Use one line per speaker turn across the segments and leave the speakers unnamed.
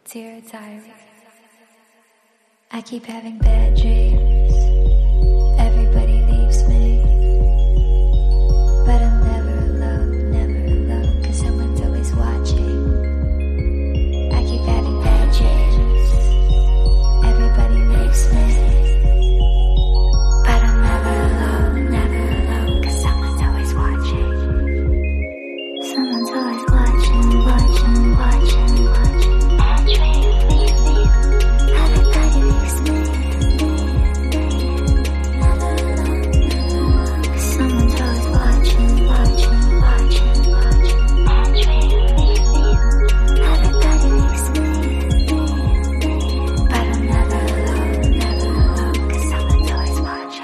Dear diary, I keep having bad dreams. Everybody leaves me, but I'm never alone, 'cause someone's always watching. I keep having bad dreams. Everybody leaves me, but I'm never alone, 'cause someone's always watching. Someone's always watching. Bad dreams leave me. Everybody leaves me. Someone's always watching. Bad dreams leave me. Everybody leaves me. But I'm never alone, 'cause someone's always watching.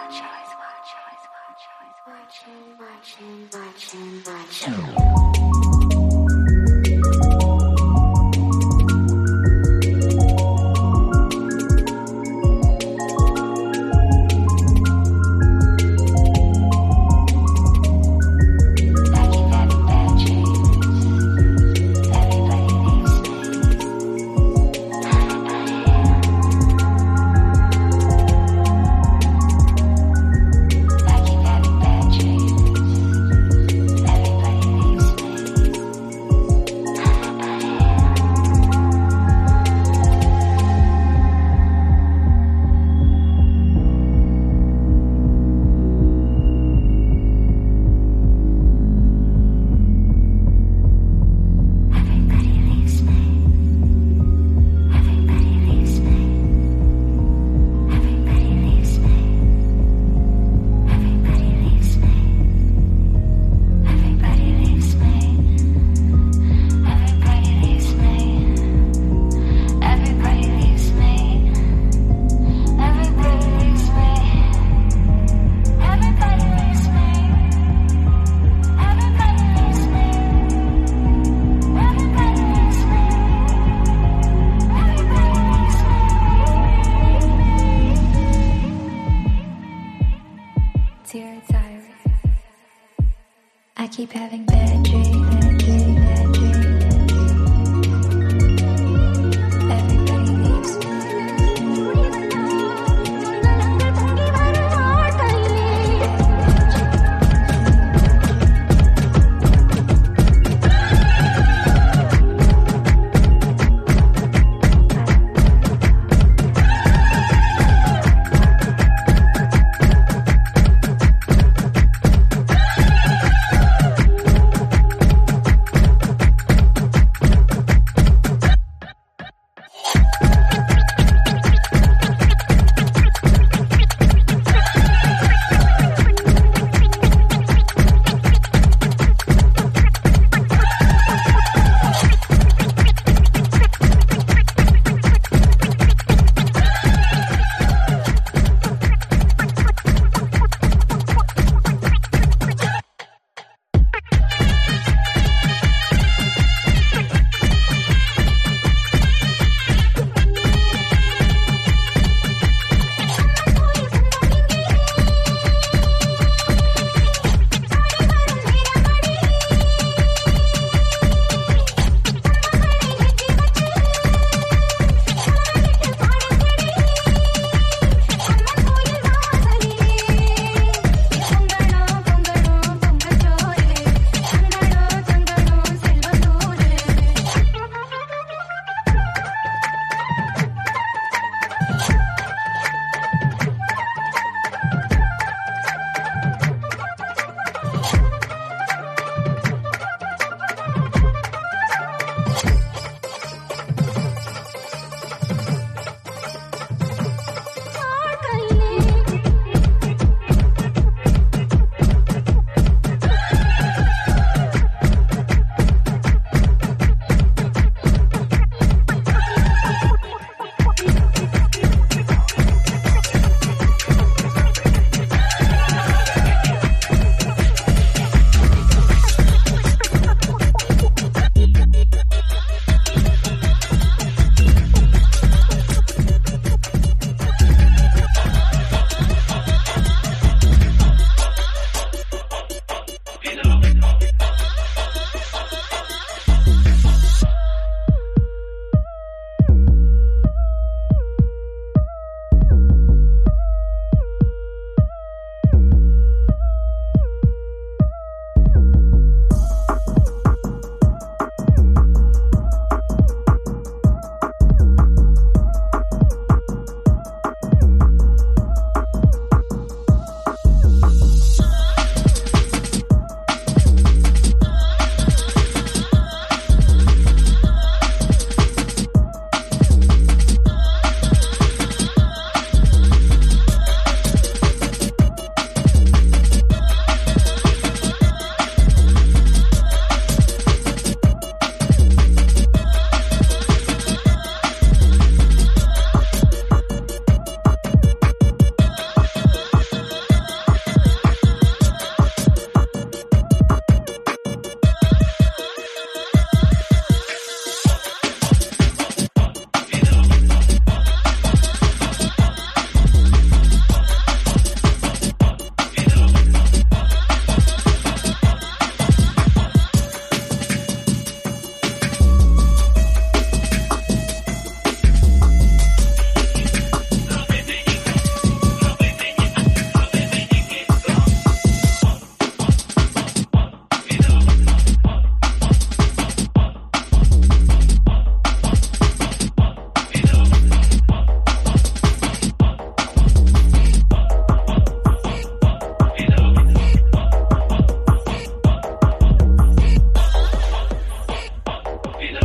Dear diary, I keep having bad dreams. Everybody leaves me.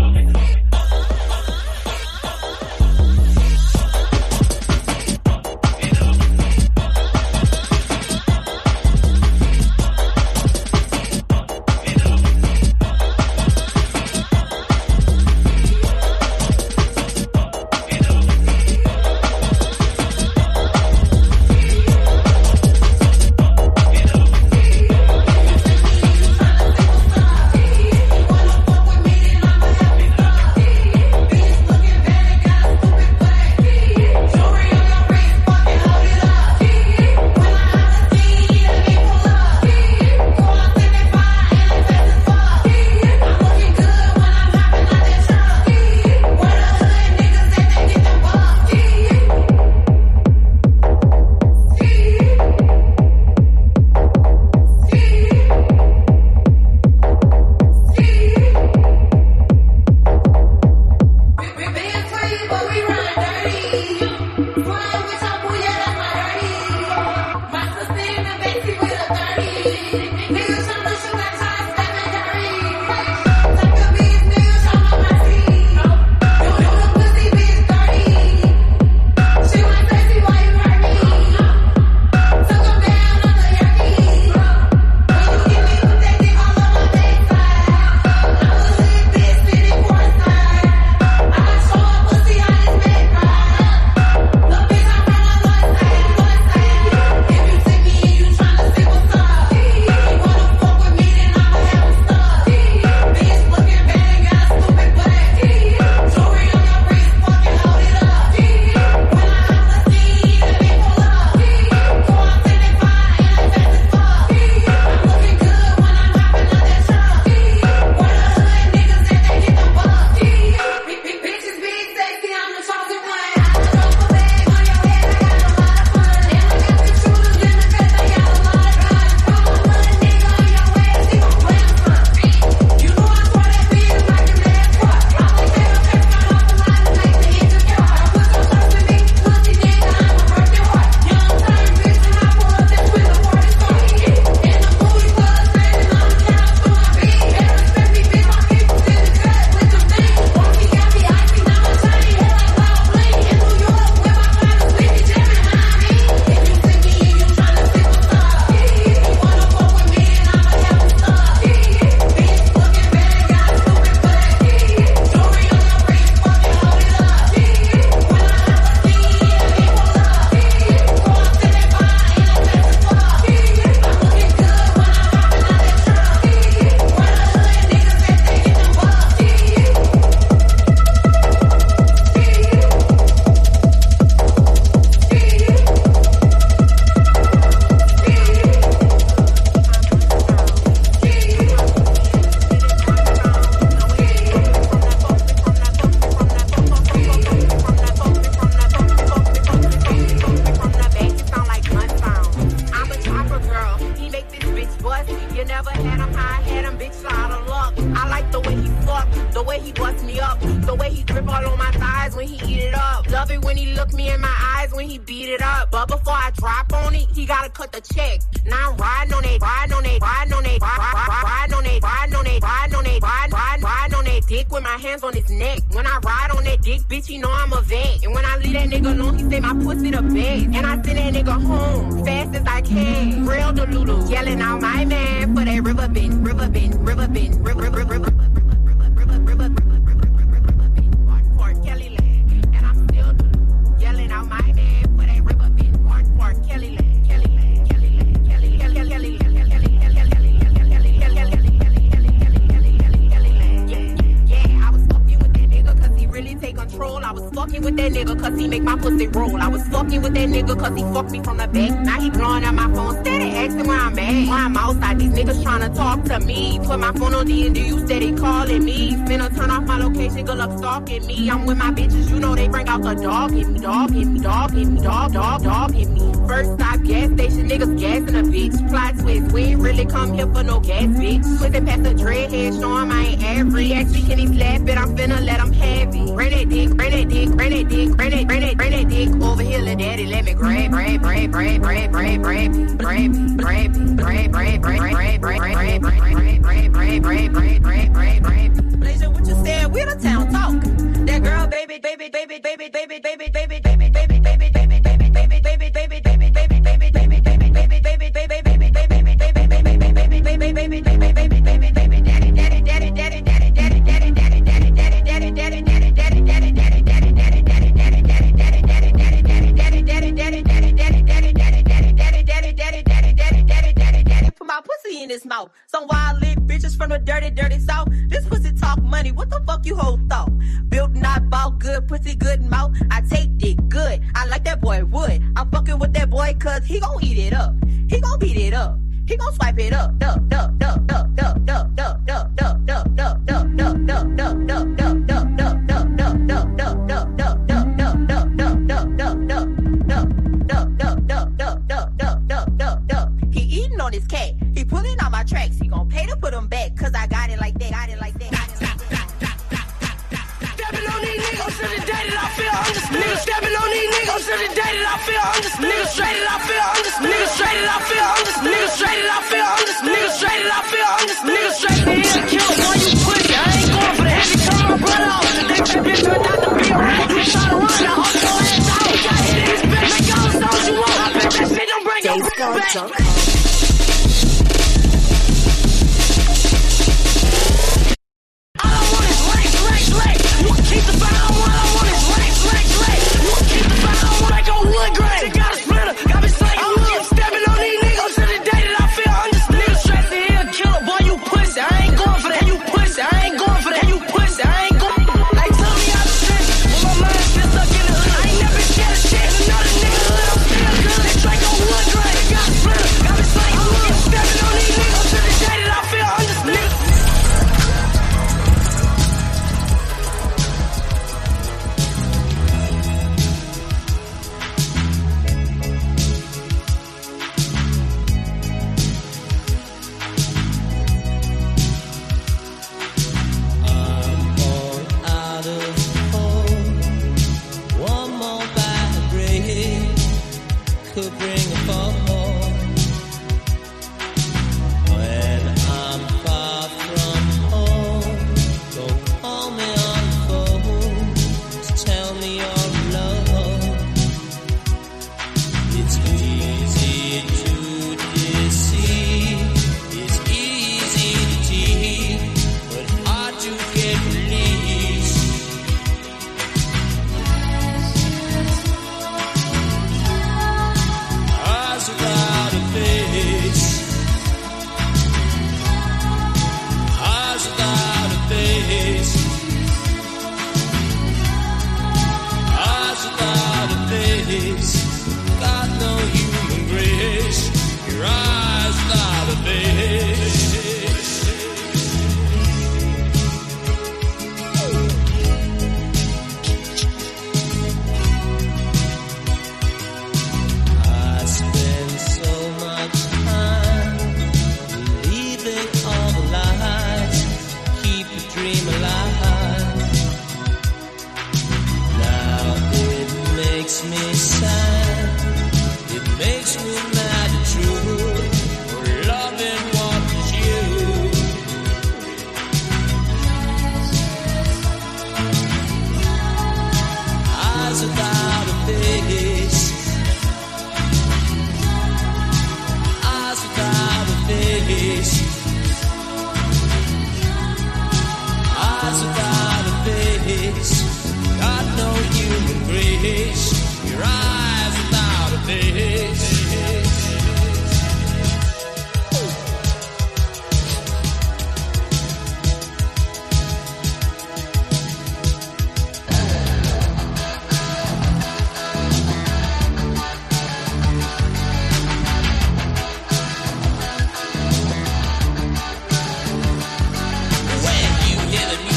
Stalking me, I'm with my bitches, you know they bring out the dog in me, dog in me, dog in me, dog in me. First stop, gas station, niggas gassing a bitch. Plot twist, we ain't really come here for no gas, bitch. Pussy past the dreadhead, show him I ain't average. Ask me, can he slap it? I'm finna let him have it. Bring that dick, bring that dick, bring that dick, bring that dick over here, little daddy, let let me grab, Blazer, what you said? We the town talk. That girl, baby. Put my pussy in his mouth. Some wild lit bitches from the dirty south. This pussy talk money. What the fuck you hold thought? Built not bought good pussy, good mouth. I take it good. I like that boy Wood. I'm fucking with that boy cause he gon' eat it up. He gon' beat it up. He gon' swipe it up. He eating on his cat. He pulling on my tracks. He gon' pay to put them back. Cause I got it like that. Stepping on these niggas to the day that I feel under. Niggas stepping on these niggas to the day that I feel under. Niggas straight that I feel under. Niggas straight that I feel under. Niggas straight that I feel under. Niggas straight that I feel under. Niggas straight that I kill boy you pussy. I ain't going for the heavy turn my brother off. The next bitch turned out to be a rat. You try to run, I hold your ass out. Got hit in his bitch, make all the songs you want. I bet that shit don't bring your bitch back. Keep the fire on, all I want is legs. You keep the fire on, like a wood grain. She got a splitter, got me slinging wood. I'm stepping on these niggas to the day that I feel under. Niggas straight to hear a killer, boy, you pussy. I ain't going for that, you pussy. I ain't going for that, you pussy. I ain't going. Like, tell me out the trench, when my mind still stuck in the hood. I ain't never scared of shit, another nigga hood, I'm still good. They drink on wood grain, got a splitter, got me slinging wood. I'm stepping on these niggas to the day that I feel under. Niggas.
Could bring a fall when I'm far from home. Don't call me on the phone to tell me you're alone. It's easy to deceive, it's easy to cheat, but hard to get released. Without a face, eyes without a face, eyes without a face, got no human grace, your eyes without a face. Dream alive. Now it makes me sad. It makes me mad and true. For loving what is you. Eyes without a face. Eyes without a face. Eyes without a face, got no human grace. Your eyes without a face.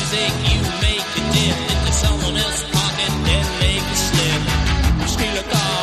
You make it dip into someone else's pocket, then make it slip. Steal a car.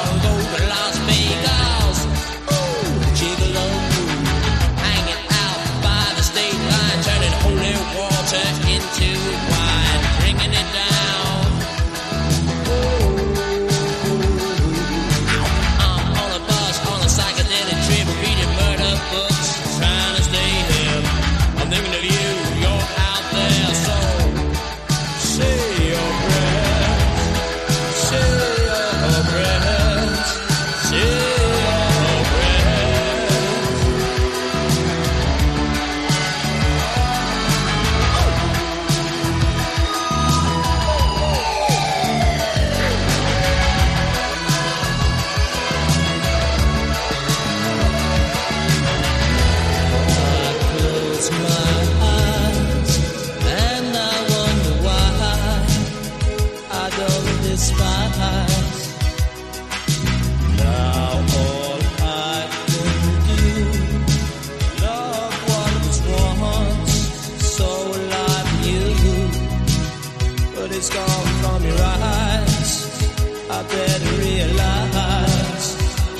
blood is gone from your eyes. I better realize.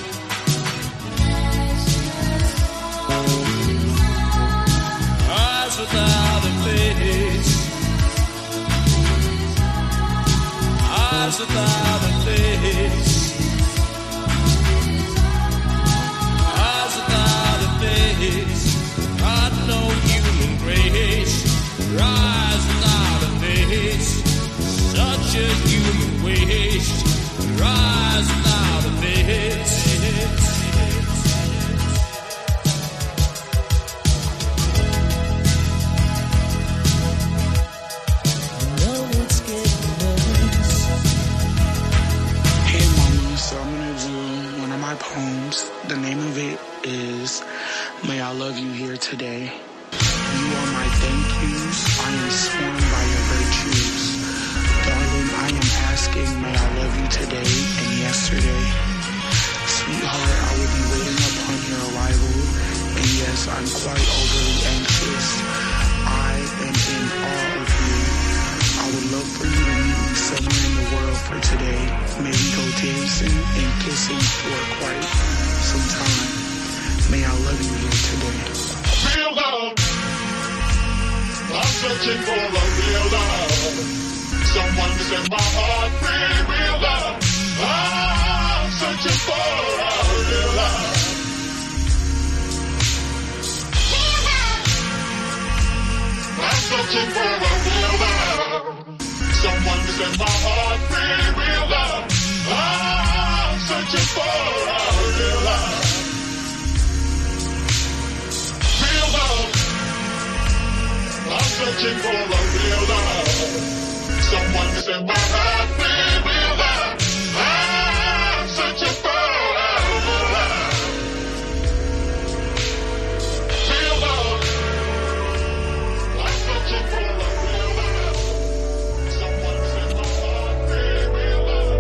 Eyes without a face. Eyes without a face. Eyes without a face. Got no human grace. Eyes without a face. Such a human waste. Eyes without a face.
Poems. The name of it is May I Love You Here Today. You are my thank yous. I am sworn by your virtues. Darling, I am asking, may I love you today and yesterday. Sweetheart, I will be waiting upon your arrival. And yes, I'm quite overly anxious. I am in awe of you. I would love for you to meet me somewhere in the world for today. May we go dancing and kissing for quite some time. May I love you here today.
Real love. I'm searching for a real love. Someone to set my heart free. Real love. I'm searching for a real love. I'm searching for a real love. Someone to set my heart free. Real love. I'm searching for a real love. Real love. I'm searching for a real love. Someone to set my heart free. Real love. I'm searching for a real love. Real love. I'm searching for a real love. Someone to set my heart free. Real love.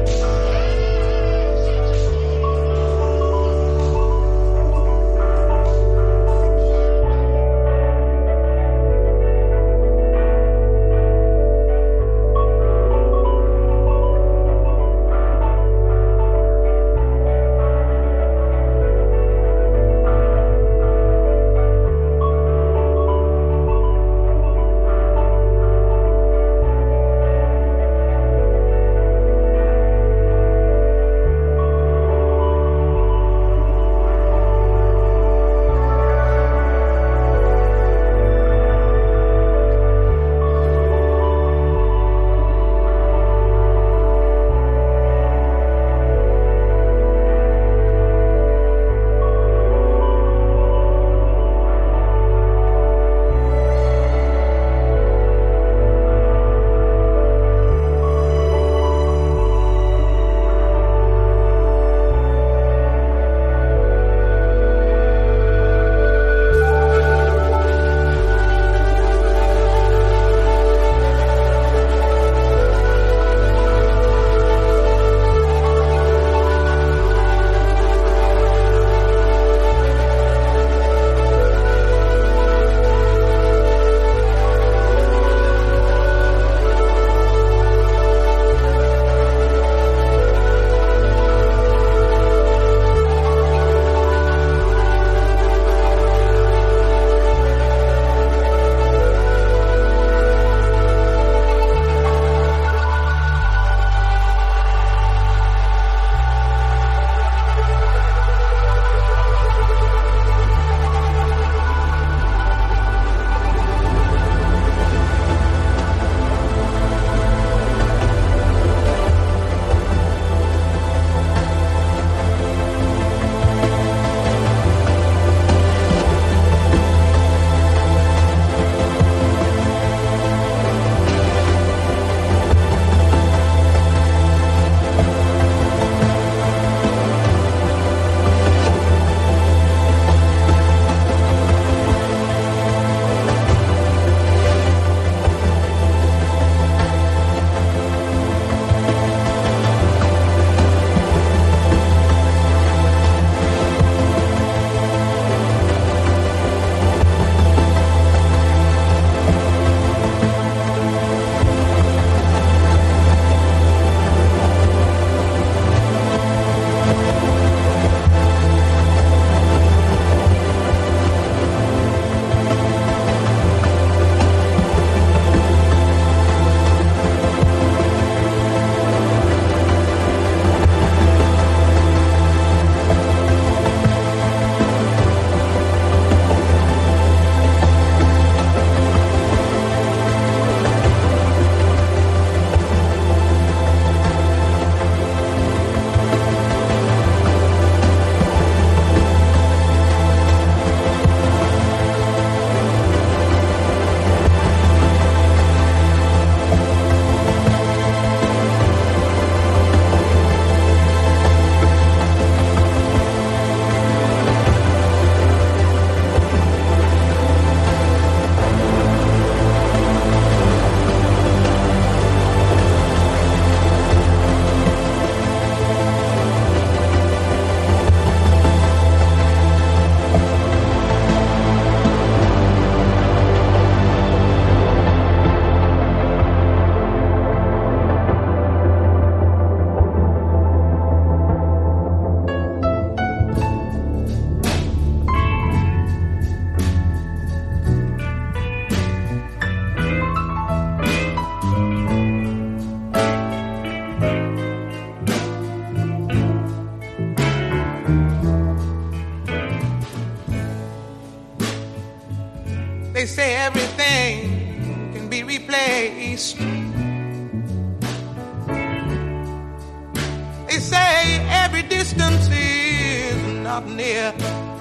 not near.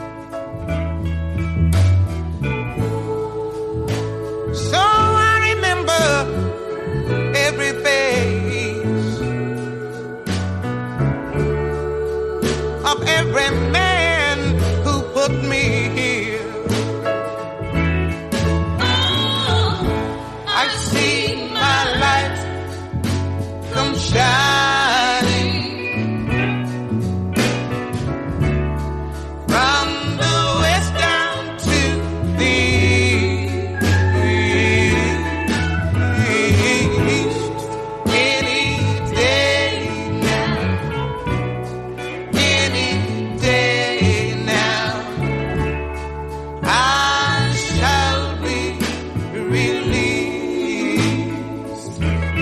So I remember every face of every man who put me here. I see my light come shining from the west down to the east. Any day now, any day now, I shall be released.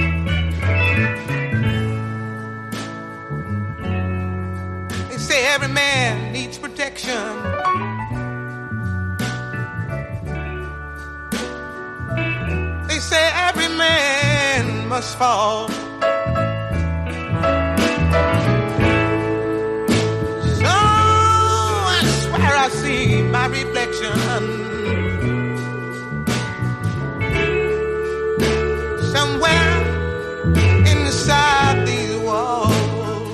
They say every man needs protection. They say every man must fall. So I swear I see my reflection somewhere inside these walls.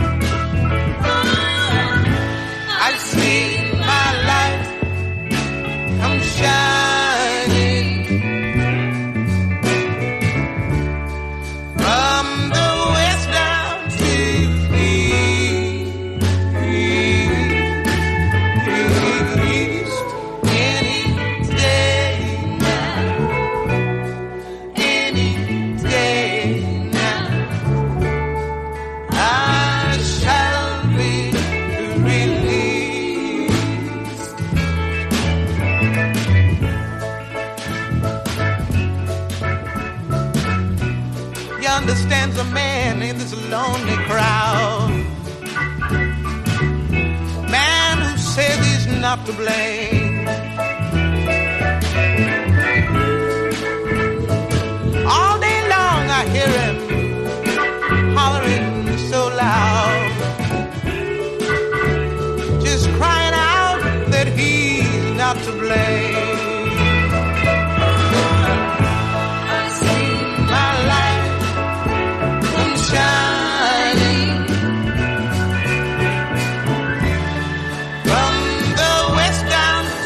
I see my light come shining from the west down to the east. Any day now, any day now, I shall be released. Yonder stands a man in this lonely crowd, man who says he's not to blame. All day long I hear him hollering so loud, just crying out that he's not to blame. I see my light come shining from the west down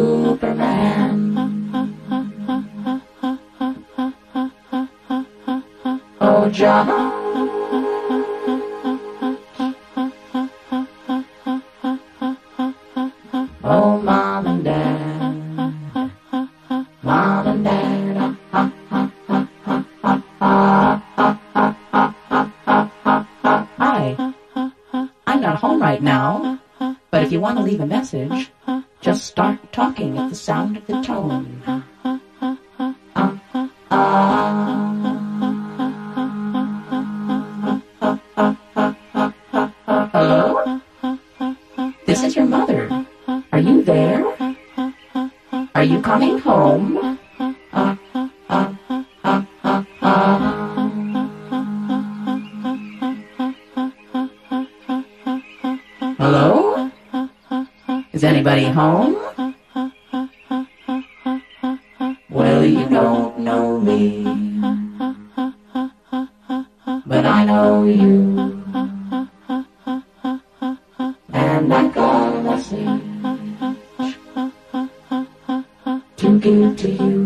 Superman. Oh, John. Oh, Mom and Dad. Mom and Dad. Hi. I'm not home right now, but if you want to leave a message, just start talking at the sound of the tone. Hello? This is your mother. Are you there? Are you coming home? Hello? Is anybody home? Well, you don't know me, but I know you, and I got a message to give to you.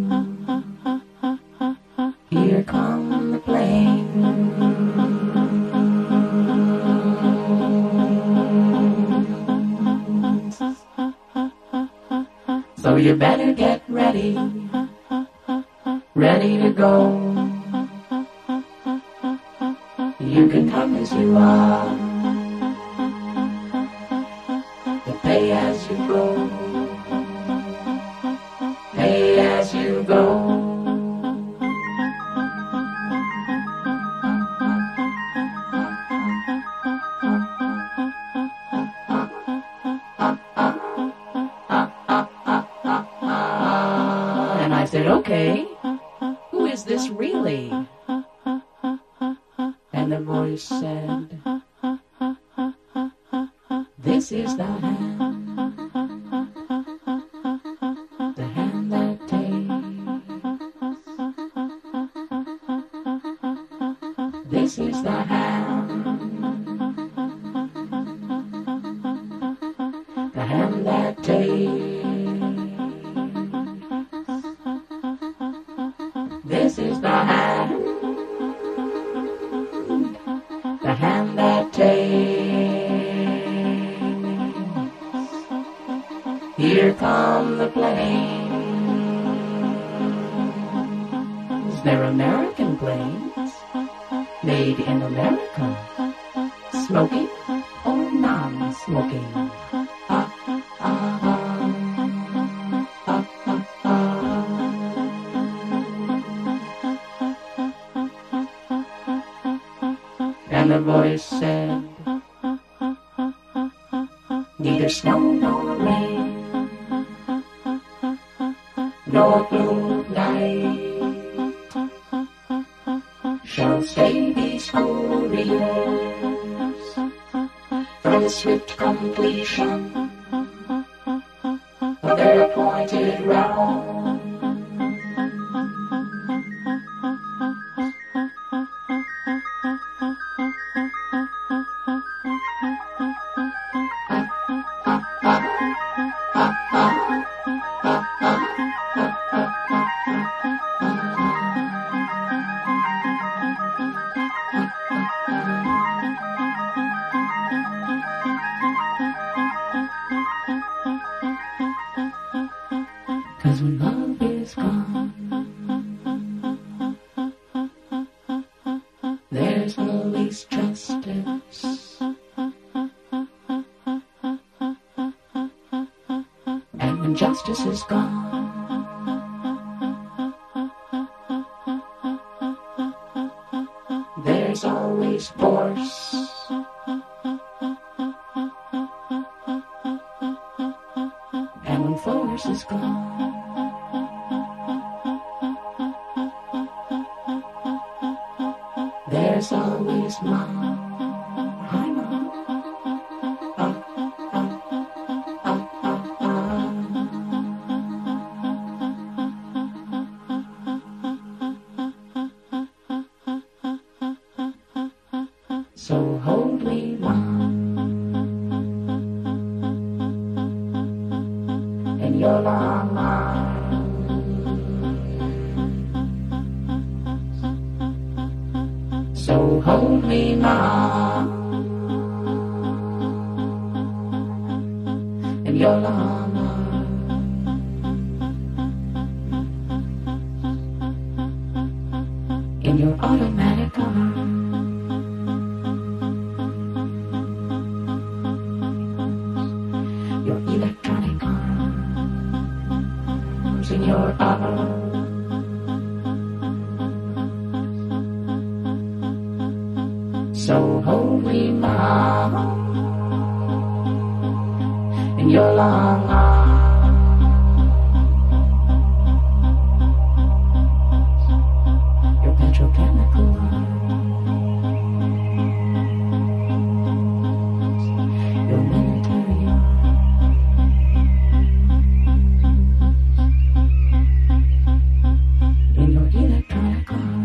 Here come the planes, so you better get ready, ready to go. You can come as you are, but pay as you go, pay as you go. And I said, okay, who is this really? And the voice said, this is the hand that takes. This is the hand that takes. This is the hand that takes. Here come the planes. They're American planes, made in America. Smoking or non-smoking? And the voice said, neither snow nor rain, nor blue night shall stay these couriers from swift completion of their appointed route. Cause when love is gone, there's no least justice. And when justice is gone, there's always force. And when force is gone, there's always mom. Hi, mom. So hold me, mom, and your long arms. So hold me, Mom, in your long arms. In your automatic arms. Your electronic arms. In your arms. So hold me, Mama, in your long arms. Your petrochemical arms. Your military arms. In your electronic arms.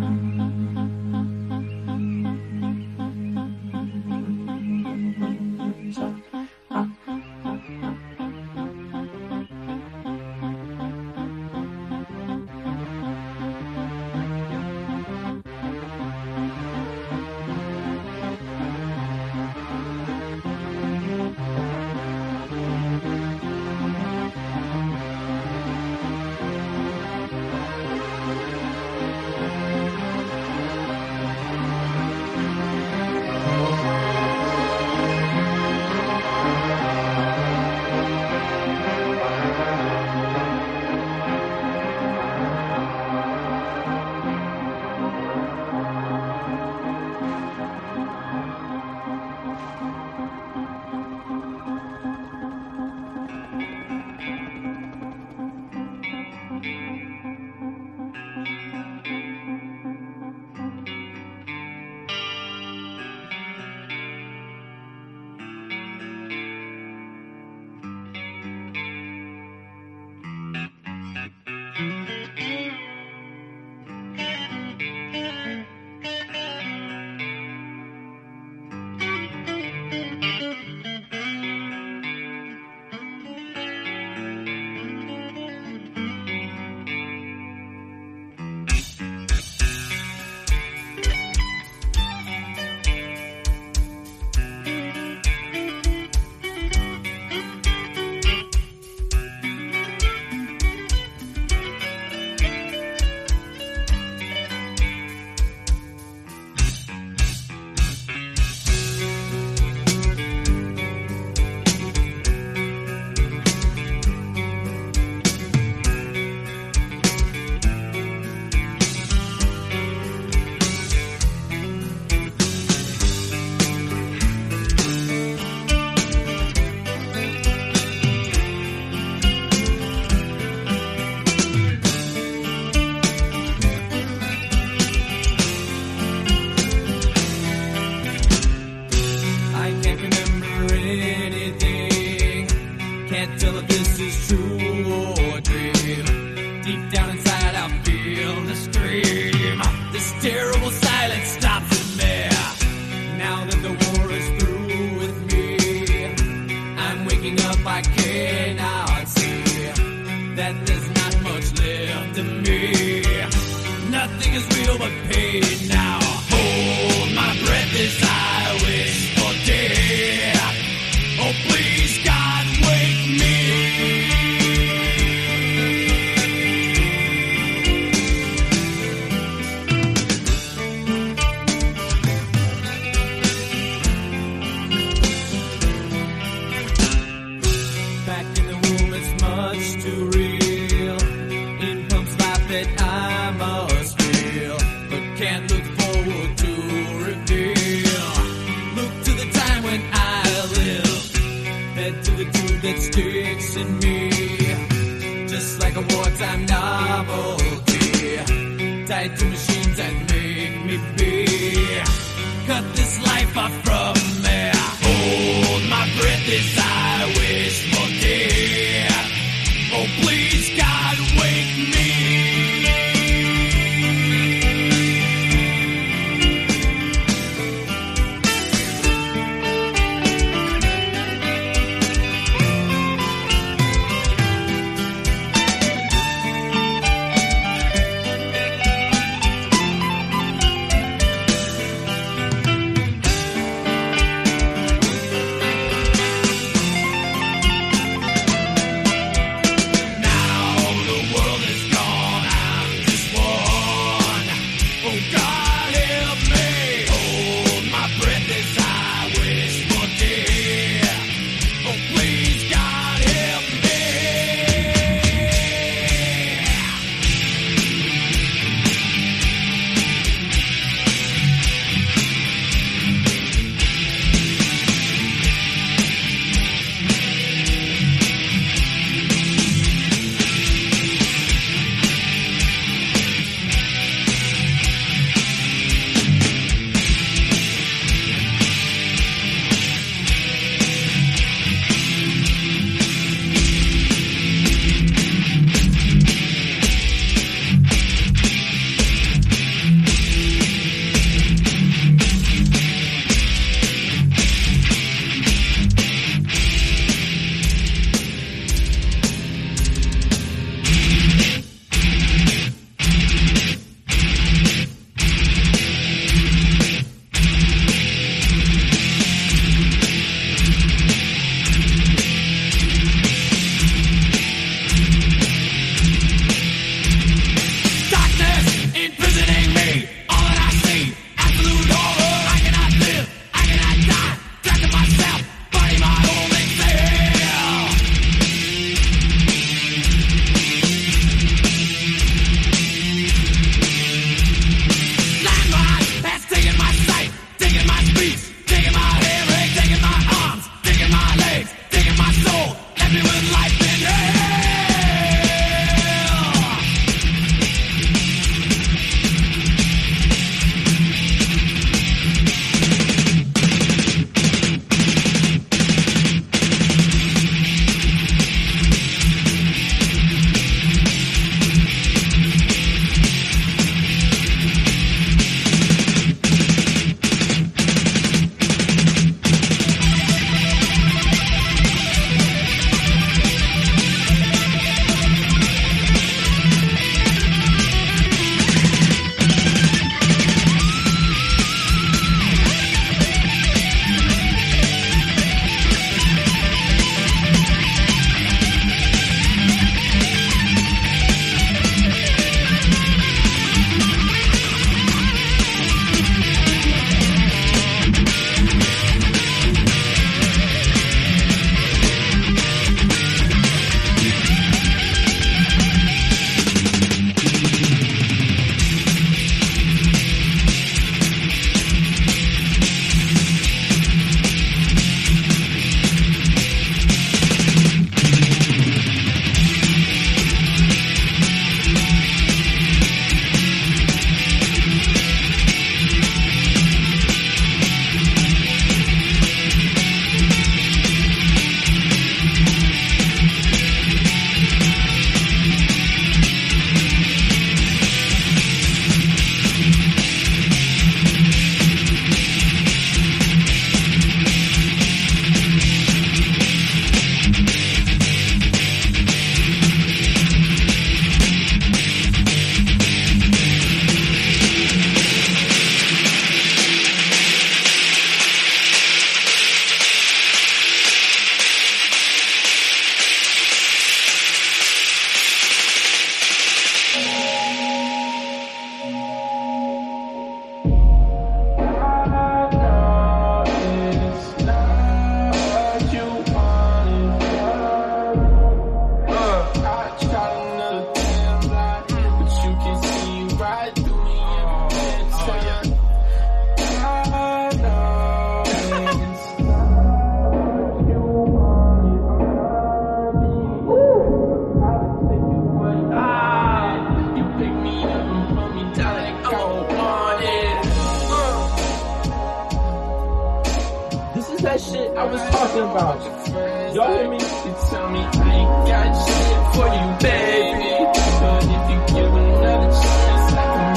was talking about. Y'all hear me? You tell me I ain't got shit for you, baby. But if you give another chance, I can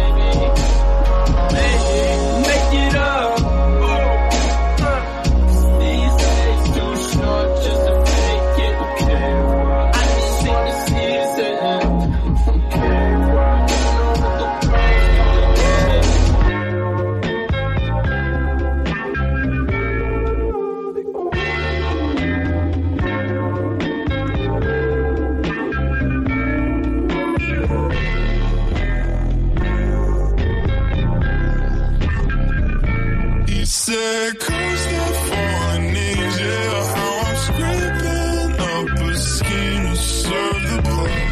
maybe make it up. These days too short just to fake it. Okay, well, I just seen the season. Okay, well, you know what the price is.
He said, "Curse that fallen angel, how I'm scraping up a skin to serve the blood."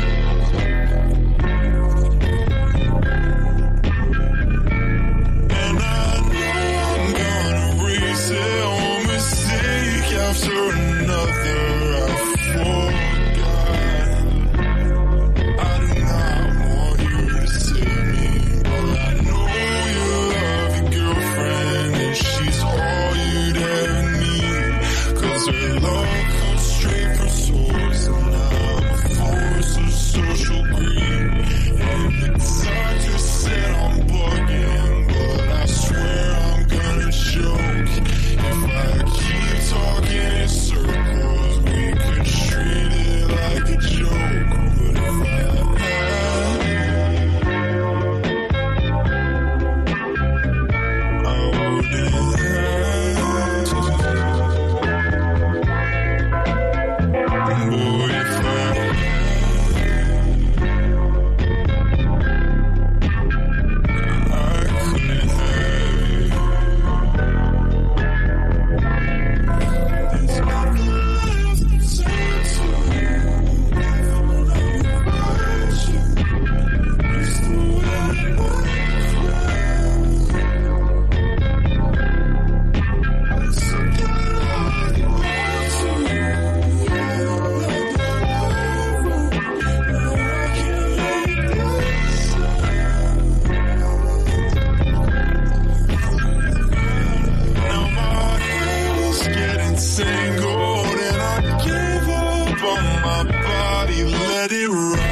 And I know I'm gonna raise one mistake after another. I forgot. I do not want you to save me, but I know you love your girlfriend and she's all you'd ever need. 'Cause her love comes straight from source and I'm a force of social greed. And the doctor said I'm bugging, but I swear I'm gonna choke. If I keep talking in circles, we could treat it like a joke. But if I tangled and I gave up on my body, let it ride.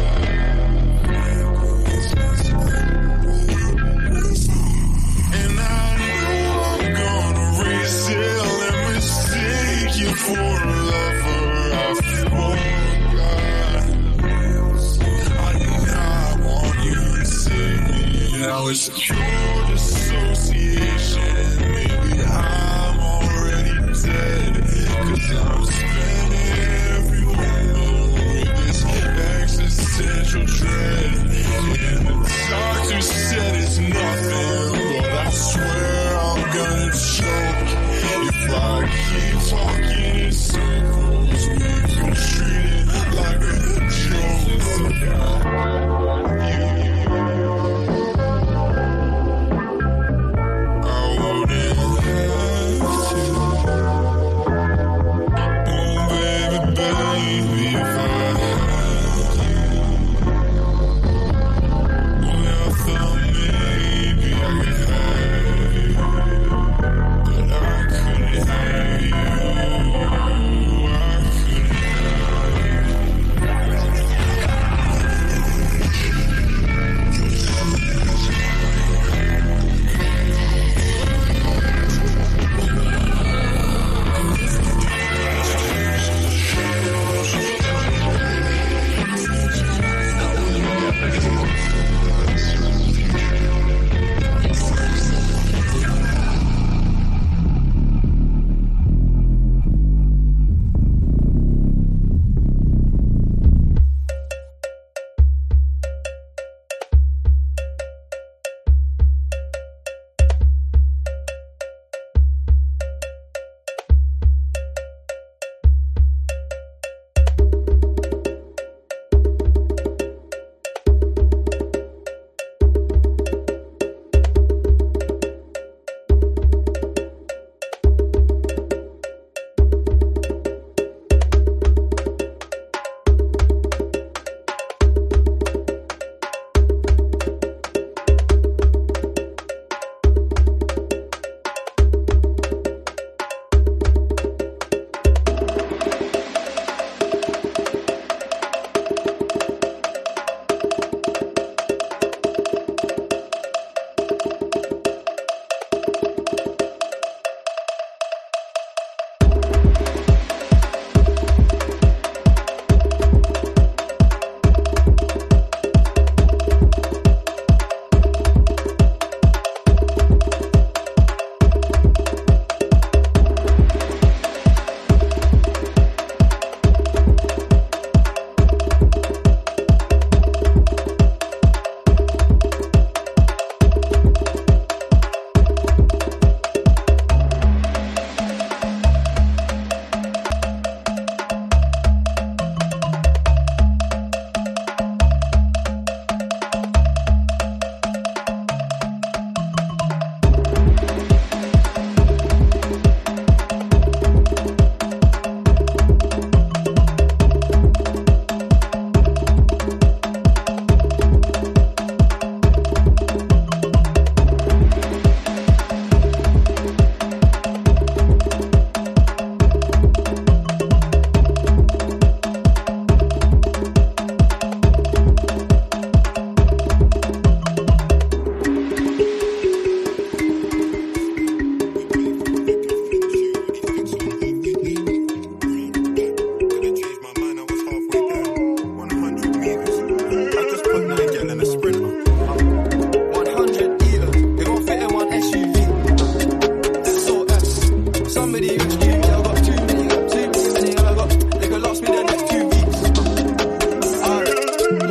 And I know I'm gonna raise hell and mistake you for a lover. I forgot. I do not want you to save me. Now it's pure dissociation. Maybe I'm already dead, 'cause I'm spending every moment with this existential dread. And the doctor said it's nothing, but I swear I'm gonna choke. If I keep talking in circles, we can treat it like a joke.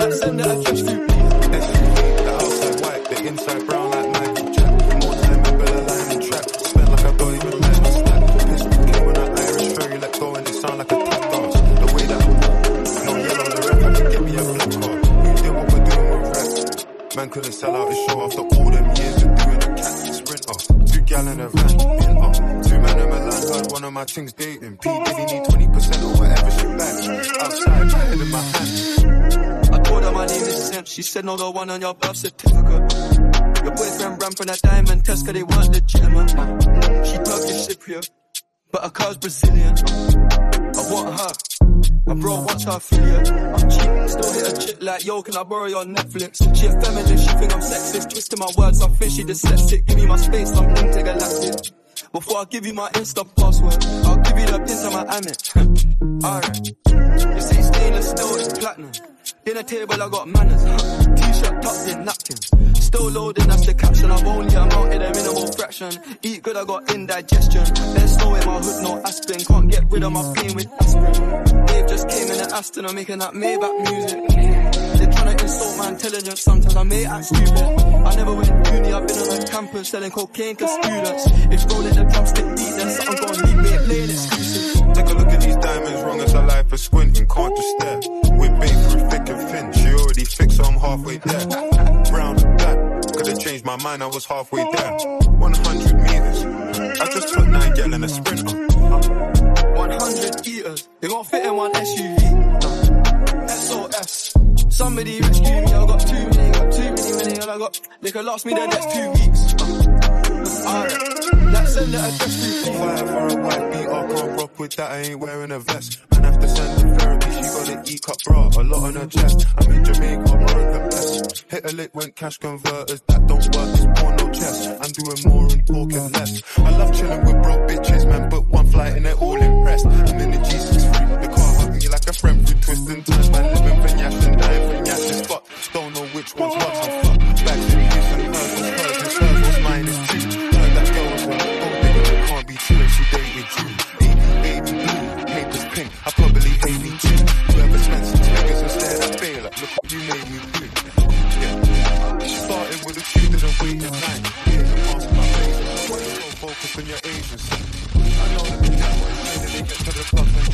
Let's send the address through, please.
SUV, the outside white, the inside brown like Michael Jack. More time in Bella Line and trap. Spend like I don't even like my stack. Pistol came on an Irish ferry, let go and it sound like a tap dance. The way that no yellow the rap, I can get me a black card. Who did what we're doing with rap? Man couldn't sell out his show after all them years of doing a cat sprint off. 2 gal in a van, in off. 2 men in Milan, heard one of my things dating. P Diddy need 20% or whatever she back. Outside, head in my hand.
I told her my name is Sam. She said no, the one on your birth certificate. Your boyfriend ran from that diamond test cause they weren't legitimate. She Turkish Cypriot, but her car's Brazilian. I want her. My bro wants her affiliate. I'm cheap, still hit a chick like, yo, can I borrow your Netflix? She a feminist, she think I'm sexist. Twisting my words, I think she dyslexic. Give me my space, I'm intergalactic. Before I give you my Insta password, I'll give you the pin to my Amex. Alright. This ain't stainless steel, it's platinum. Dinner table, I got manners. T-shirt tucked in napkins. Still loading, that's the caption. I've only amounted a minimal fraction. Eat good, I got indigestion. There's no in my hood, no aspirin. Can't get rid of my pain with aspirin. Dave just came in an Aston, I'm making that Maybach music. They're trying to insult my intelligence. Sometimes I may act stupid. I never went to uni, I've been on a campus selling cocaine to students. If rolling the drumstick beat, then something gon' leave me playing exclusive.
Take a look at these diamonds, wrong as her life is squinting, can't just stare. We're baked through thick and thin, she already fixed, so I'm halfway there. Brown and black, could've changed my mind, I was halfway there. 100 meters, I just took 9 gal in a sprinter.
100 eaters, they gon' fit in one SUV. SOS, somebody rescue me, I got too many, all I got, they could last me the next 2 weeks. Alright, let's send the address through.
Fire for a white beat, I can't rock with that, I ain't wearing a vest. Man have to send her therapy, she got an E-cup bra, a lot on her chest. I'm in Jamaica, broke a pest. Hit a lick, went cash converters, that don't work, it's porno chest. I'm doing more and talking less. I love chilling with broke bitches, man, but one flight and they're all impressed. I'm in the G63, the car hugging you like a friend through twists and turns. Man living for Nyash and dying for Nyash is fuck. Don't know which one's what, I'm fuck. Back to his and hers, what's hers, what's mine is true. Heard that girl was a gold digger, it can't be true if she dated you. Baby blue, papers pink, I probably hate me too. Whoever spent some figures and stared at bail, like, look what you made me do. Yeah. She started with a few, didn't wait in line. Yeah, you asked my face, why you so focused on your agency? I know that the guy was trying to get to the club and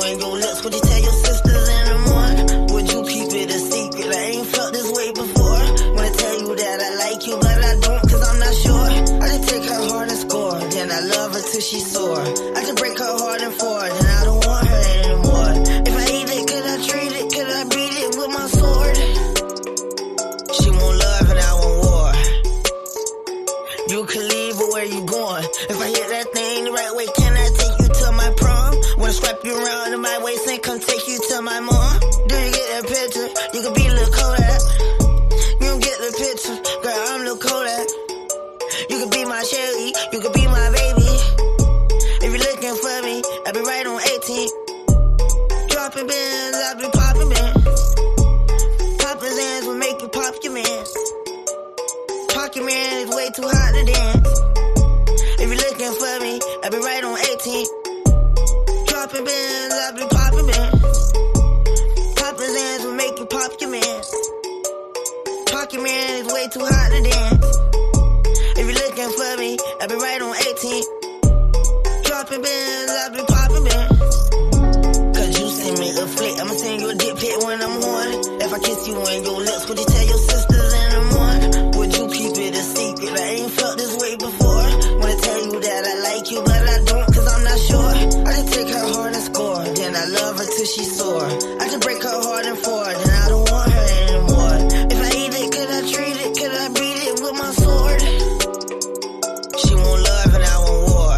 and your lips? Would you tell your sisters in the morning? Would you keep it a secret? I ain't felt this way before. Wanna tell you that I like you, but I don't, cause I'm not sure. I just take her heart and score, then I love her till she's sore. I just break her heart and four, then I don't want her anymore. If I eat it, could I treat it? Could I beat it with my sword? She want love and I want war. You can leave, but where you going? If I hit that thing the right way, can I take you to my prom? Wanna strap you around in my waist and come take you to my mom? Do you get that picture? You can be Lil Kodak. You don't get the picture, girl, I'm Lil Kodak. You can be my Shelly, you can be my baby. If you're looking for me, I'll be right on 18. Dropping bins, I'll be popping bins. Poppin' Zans will make you pop your mans. Pocket man is way too hot to dance. If you're looking for me, I'll be right on 18. Dropping bins, I'll be popping bins. Poppin' Zans will make you pop your mans. Pocket man is way too hot to dance. If you're looking for me, I'll be right on 18. Dropping bins, I'll be popping bins. Cause you send me a flick, I'ma send you a dick pic when I'm horny. If I kiss you on your lips, would you tell your sisters in the morning? Would you keep it a secret? I ain't felt this way before. Wanna tell you that I like you, but I don't, cause I'm not sure. I just take her heart and score, then I love her till she's sore. I just break her heart and four, then I don't want her anymore. If I eat it, could I treat it? Could I beat it with my sword? She want love and I want war.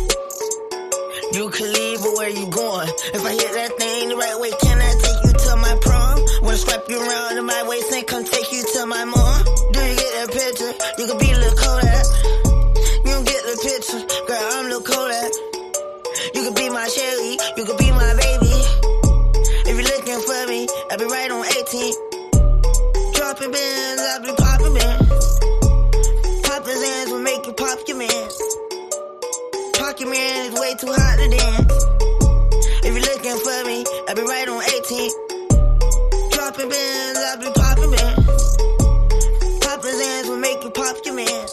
You can leave, but where you going? If I hit that thing the right way, can I take you to my prom? Wanna strap you around in my waist and come take you to my mom? Do you get that picture? You can be Lil Kodak. You don't get the picture, girl, I'm Lil Kodak. You can be my Shelly, you can be my baby. If you're looking for me, I'll be right on 18. Dropping bins, I'll be popping bins. Poppin' Zans will make you pop your mans. Pocket man is way too hot to dance. If you're looking for me, I'll be right on 18. Dropping bins, I'll be popping bins. Poppin' Zans will make you pop your mans.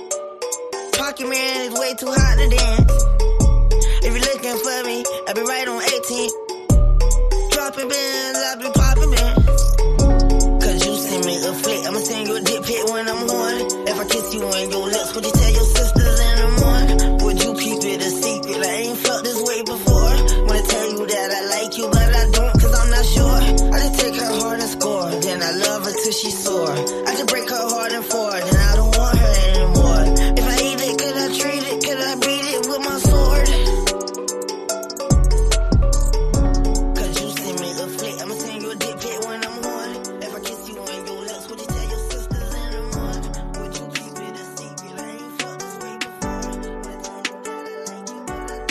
Pocket man is way too hot to dance. If you're looking for me, I'll be right on 18. Dropping bins, I'll be popping bins. Cause you send me a flick, I'ma send you a dick pic when I'm horny. If I kiss you on your lips, would you tell your sisters in the morning? Would you keep it a secret? I ain't felt this way before. Wanna tell you that I like you, but I don't, cause I'm not sure. I just take her heart and score, then I love her till she's sore. I just break her heart and four, then I don't want her anymore. If I eat it, could I treat it? Could I beat it with my sword? Cause you send me a flick, I'ma send you a dick pic when I'm horny. If I kiss you on your lips, would you tell your sisters in the morning? Would you keep it a secret? I ain't felt this way before. Wanna tell you that I like you, but I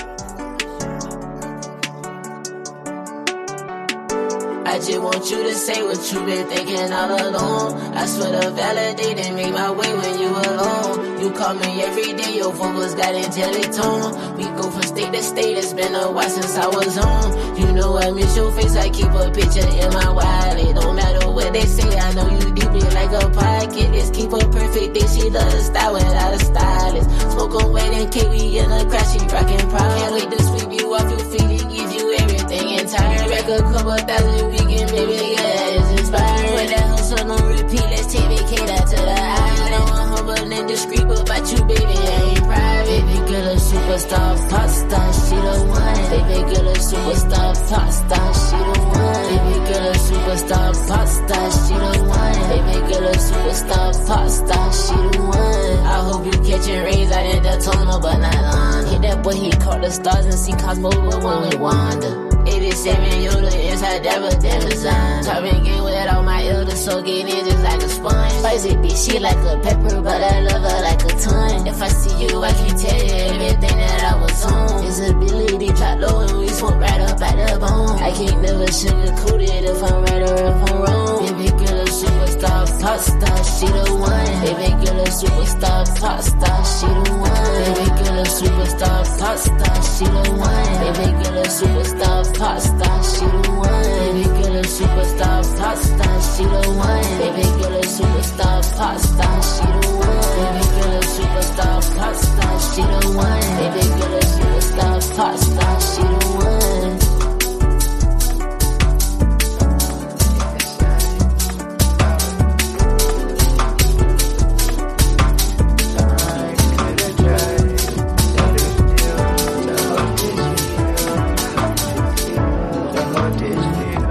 don't.
I just want you to say what you been thinking all along. I swear to validate and make my way when you alone. You call me every day, your vocals got angelic tone. We go from state to state, it's been a while since I was home. You know I miss your face, I keep a picture in my wallet. No matter what they say, I know you deep it like a pocket. Let's keep her perfect, think she does the style without a stylist. Smoke on wedding cake, we in a crash, she rockin' proud. Can't wait to sweep you off your feet and give you everything entire. Back a couple thousand weekend, baby, yeah, it's inspiring. Put that hustle on repeat, let's take vacate out to the island. I'm humble and discreet, but about you, baby, I ain't private. Baby girl, a superstar, pop star, she the one. Baby girl, a superstar, pop star, she the one. Baby girl, a superstar, pop star, she the one. Baby girl, a superstar, pop star, she the one. I hope you catching rays out in Daytona, but not on. Hit that boy, he caught the stars and see Cosmo, but when we wander. 87 Yoda inside that but damn design. Tarvin game with all my elders, so get in just like a sponge. Spicy bitch, she like a pepper, but I love her like a ton. If I see you, I can tell you everything that I was on. Visibility drop low and we smoke right up at the bone. I can't never sugarcoat it if I'm right or if I'm wrong. Baby girl, a superstar, pop star, she the one. Baby girl, a superstar, pop star, she the one. Baby girl, a superstar, pop star, she the one. Baby girl, a superstar, pop star, she the one. Baby girl, a superstar, pop star, she the one. Baby girl, a superstar, pop star, she the one. Baby girl, a superstar, pop star, she the one. Baby girl, a superstar, pop star, she the one.
got this feeling.